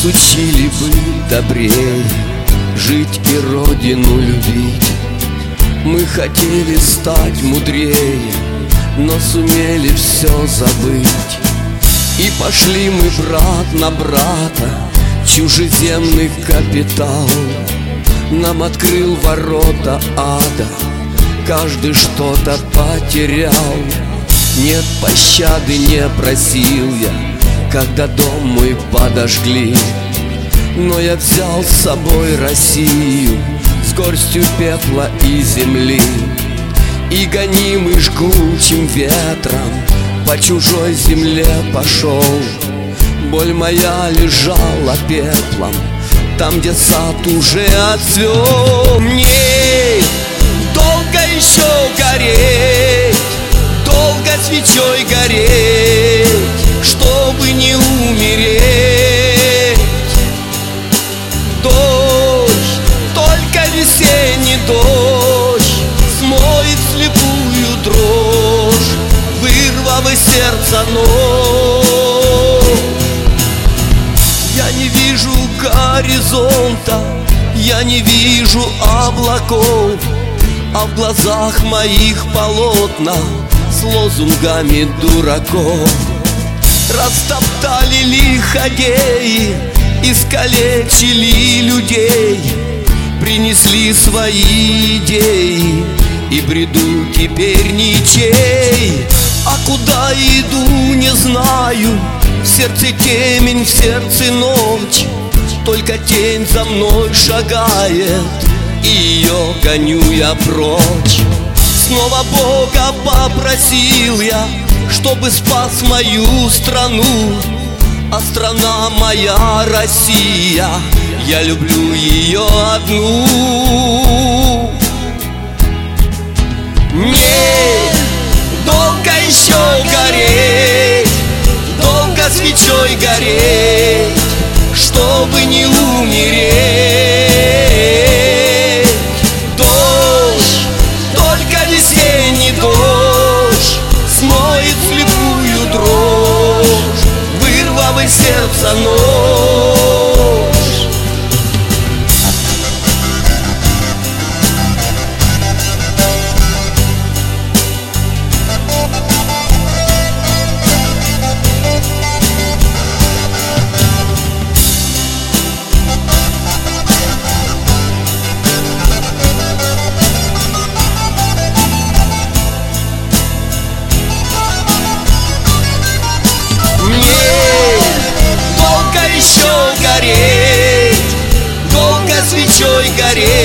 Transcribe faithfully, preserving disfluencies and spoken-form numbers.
учили быть добрее, жить и родину любить. Мы хотели стать мудрее, но сумели все забыть. И пошли мы брат на брата, чужеземный капитал нам открыл ворота ада, каждый что-то потерял. Нет пощады, не просил я, когда дом мой подожгли, но я взял с собой Россию с горстью пепла и земли. И гонимый жгучим ветром по чужой земле пошел. Боль моя лежала пеплом там, где сад уже отцвел. Мне долго еще гореть, долго свечой гореть, чтобы не умереть. Дождь, только весенний дождь смоет слепую дрожь, вырвав из сердца ночь. Я не вижу горизонта, я не вижу облаков, а в глазах моих полотна с лозунгами дураков. Растоптали лиходеи, искалечили людей, принесли свои идеи, и бреду теперь ничей. А куда иду, не знаю, в сердце темень, в сердце ночь, только тень за мной шагает, и ее гоню я прочь. Снова Бога попросил я, чтобы спас мою страну, а страна моя Россия, я люблю ее одну. Мне долго еще гореть, долго свечой гореть, чтобы не умереть. Дождь, только весенний дождь смоет слепую дрожь, вырвав из сердца нож. Еще гореть, долго свечой гореть,